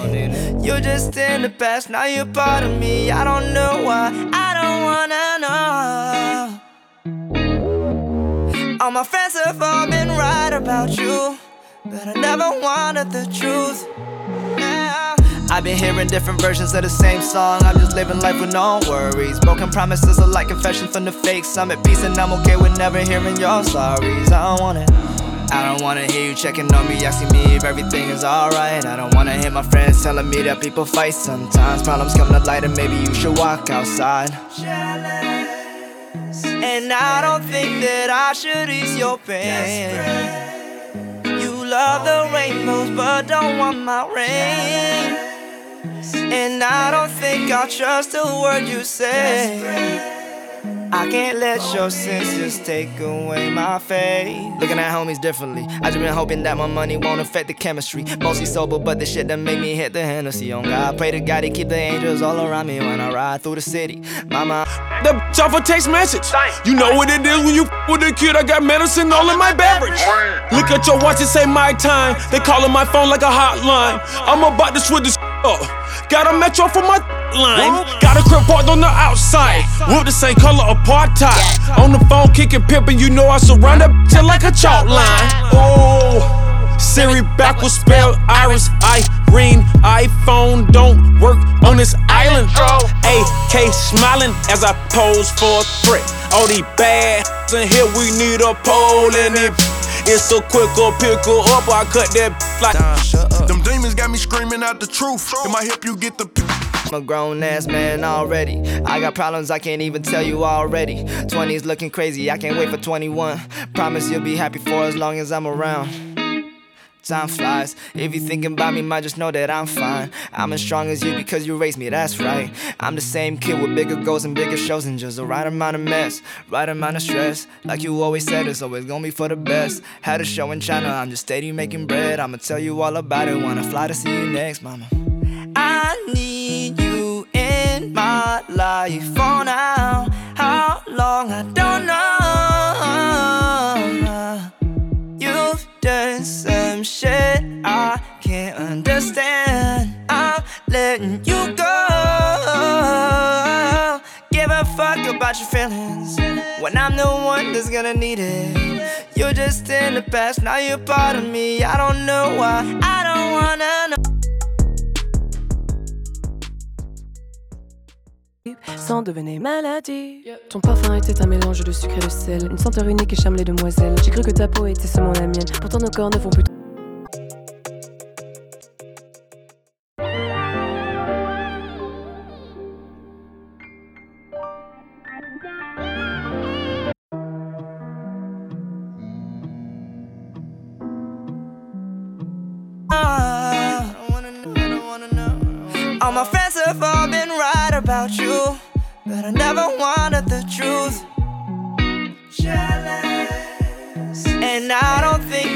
You're just in the past, now you're part of me. I don't know why, I don't wanna know. All my friends have all been right about you, but I never wanted the truth. Yeah. I've been hearing different versions of the same song. I'm just living life with no worries. Broken promises are like confessions from the fakes. I'm at peace and I'm okay with never hearing your sorries. I don't wanna hear you checking on me, asking me if everything is alright. I don't wanna hear my friends telling me that people fight sometimes. Problems come to light and maybe you should walk outside. Jealous. And I don't think that I should ease your pain. You love the rainbows but don't want my rain. And I don't think I'll trust a word you say. I can't let your sins just take away my faith. Looking at homies differently, I just been hoping that my money won't affect the chemistry. Mostly sober, but the shit that make me hit the Hennessy on God. Pray to God to keep the angels all around me when I ride through the city. Mama, the bitch off a text message. You know what it is when you with a kid. I got medicine all in my beverage. Look at your watch and say my time. They calling my phone like a hotline. I'm about to switch this up. Got a metro for my line. Got a crib parked on the outside. Whoop the same color apartheid. On the phone kicking pimpin', you know I surround that bitch like a chalk line. Oh, Siri backwards spell Iris, Irene. iPhone don't work on this island. AK smiling as I pose for a threat. All these bad in here, we need a pole in it. It's so quick, or pick her up, I cut that like. Them demons got me screaming out the truth. It might help you get the. I'm a grown ass man already. I got problems I can't even tell you already. 20's looking crazy, I can't wait for 21. Promise you'll be happy for as long as I'm around. Time flies, if you thinking about me, might just know that I'm fine. I'm as strong as you because you raised me, that's right. I'm the same kid with bigger goals and bigger shows, and just the right amount of mess, right amount of stress. Like you always said, it's always gonna be for the best. Had a show in China, I'm just steady making bread. I'ma tell you all about it, wanna fly to see you next, mama. I need you in my life for now. How long, I don't know. You've done some shit I can't understand. I'm letting you go. Give a fuck about your feelings when I'm the one that's gonna need it. You're just in the past, now you're part of me. I don't know why, I don't wanna know. Sans devenir maladie. Ton parfum était un mélange de sucre et de sel, une senteur unique et charme les demoiselles. J'ai cru que ta peau était seulement la mienne, pourtant nos corps ne font plus. All my friends have all been right about you, but I never wanted the truth. Jealous. And I don't think